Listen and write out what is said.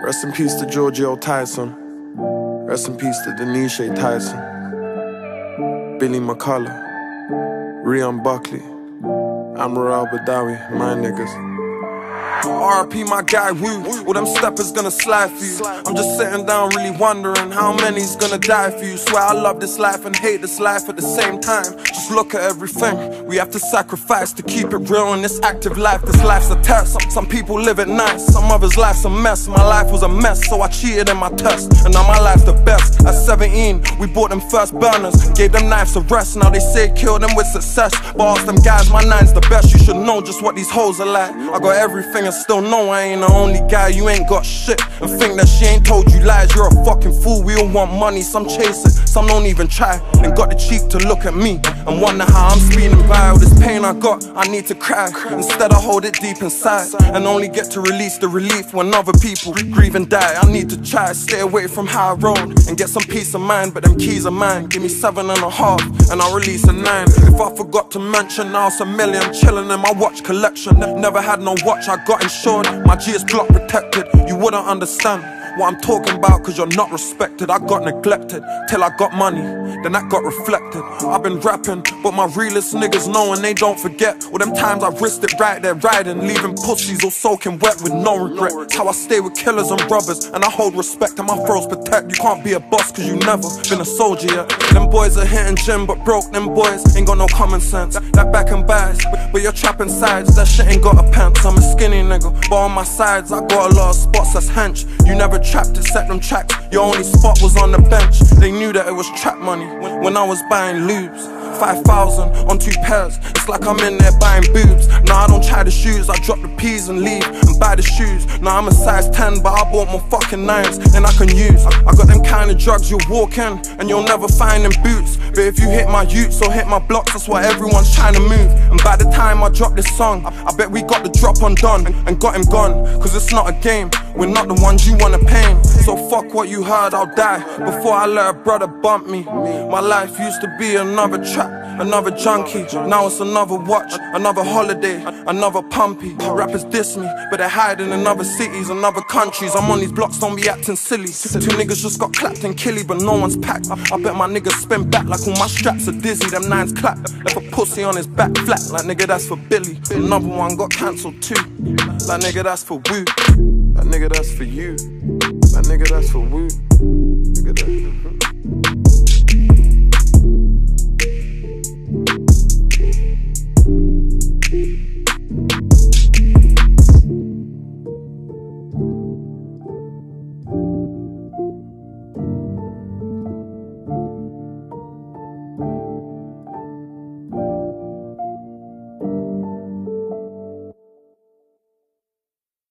Rest in peace to Giorgio Tyson. Rest in peace to Denise Tyson. Billy McCullough. Rion Buckley. Amaral Badawi, my niggas. RP my guy Woo, all them steppers gonna slide for you. I'm just sitting down really wondering how many's gonna die for you. Swear I love this life and hate this life at the same time. Just look at everything we have to sacrifice to keep it real in this active life. This life's a test, some people live it nice, some others' life's a mess. My life was a mess, so I cheated in my test, and now my life's the best. At 17, we bought them first burners, gave them knives a rest. Now they say kill them with success, but ask them guys, my nine's the best. You should know just what these hoes are like. I got everything and still know I ain't the only guy. You ain't got shit and think that she ain't told you lies. You're a fucking fool. We all want money, some chase it, some don't even try, and got the cheek to look at me and wonder how I'm speeding by. All this pain I got, I need to cry. Instead I hold it deep inside and only get to release the relief when other people grieve and die. I need to try, stay away from how I road and get some peace of mind, but them keys are mine. Give me 7.5 and I'll release a 9. If I forgot to mention, now it's a million chilling in my watch collection. Never had no watch, I got insured. My G is block protected. You wouldn't understand what I'm talking about, cause you're not respected. I got neglected till I got money, then that got reflected. I've been rapping, but my realest niggas know and they don't forget all them times I risked it right there riding, leaving pussies all soaking wet with no regret. It's how I stay with killers and robbers, and I hold respect and my throats protect. You can't be a boss cause you never been a soldier yet. Them boys are hitting gym but broke, them boys ain't got no common sense. That back and bias, but you're trapping sides, that shit ain't got a pants. I'm a skinny nigga, but on my sides I got a lot of spots that's hench. You never trapped it, set them tracks, your only spot was on the bench. They knew that it was trap money when I was buying lubes. 5,000 on 2 pairs, it's like I'm in there buying boobs. Nah, I don't try the shoes, I drop the P's and leave and buy the shoes. Nah, I'm a size 10, but I bought more fucking 9s than I can use. I got them kind of drugs you'll walk in and you'll never find in boots. But if you hit my utes or hit my blocks, that's what everyone's trying to move. And by the time I drop this song, I bet we got the drop undone and got him gone. Cause it's not a game, we're not the ones you wanna pain. So fuck what you heard, I'll die before I let a brother bump me. My life used to be another trap, another junkie. Now it's another watch, another holiday, another pumpy. Rappers diss me, but they're hiding in other cities and other countries. I'm on these blocks, don't be acting silly. 2 niggas just got clapped and killy, but no one's packed. I bet my niggas spin back like all my straps are dizzy. Them 9s clap, left a pussy on his back flat. Like nigga, that's for Billy. Another one got cancelled too. Like nigga, that's for Woo. Like nigga, that's for you. Like nigga, that's for Woo. Nigga, that's